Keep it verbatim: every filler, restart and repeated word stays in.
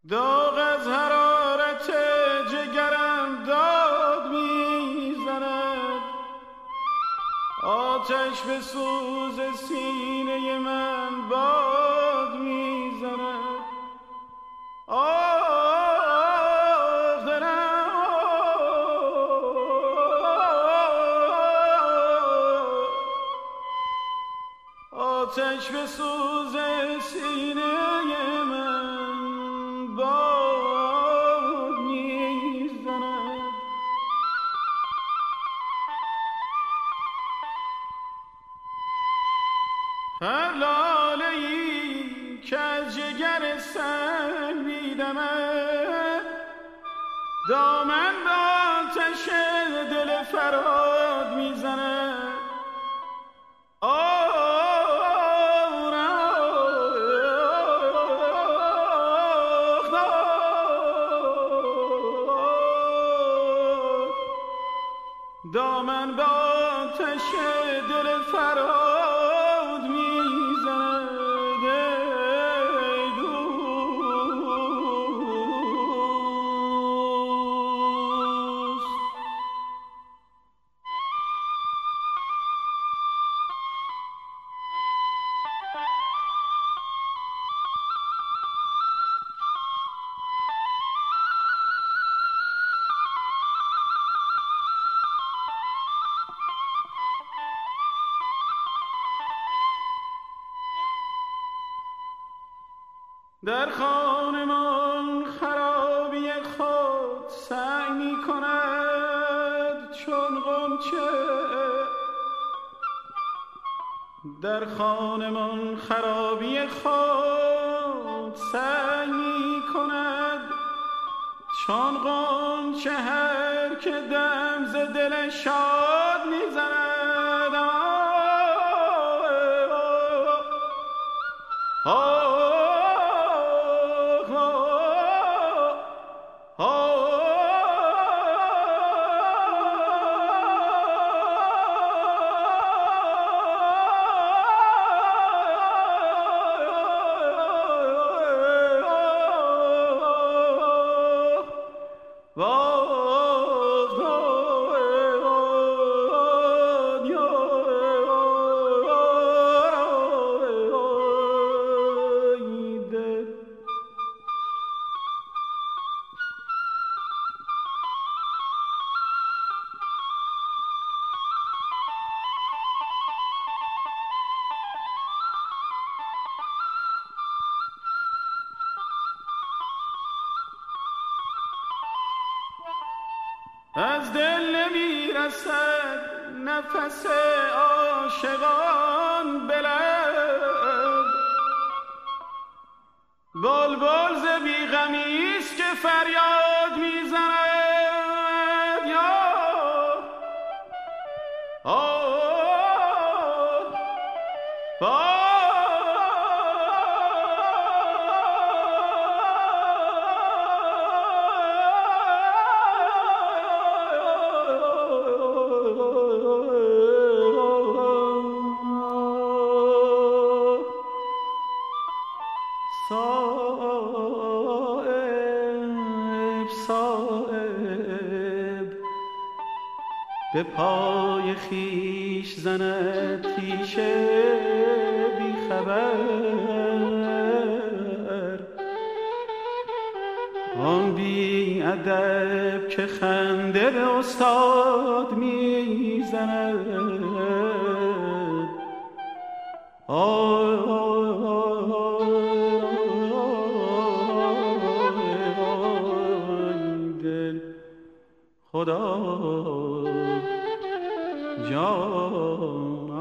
داغ از حرارت جگرم داد میزند، آتش به سوز سینه من باد میزند. آه دلم آتش به سوز سینه من باد میزند. هر لاله‌ای که از جگر سنگ میدمد، دامن به آتش دل فراد میزند. دامن به آتش دل فراد میزند. ای دوست، در خانمان خرابی خود سعی می کند چون غنچه. در خانمان خرابی خود سعی می کند چون غنچه، هر که دم ز دل شاد می زند. از دل نمیرسد نفس عاشقان بلند، بلبل ز بیغمی است که فریاد میزند. یا آه آه صایب صایب به پای خویش زند پیشه بی خبر، آن بی ادب که خنده به استاد می زند. خدا جانم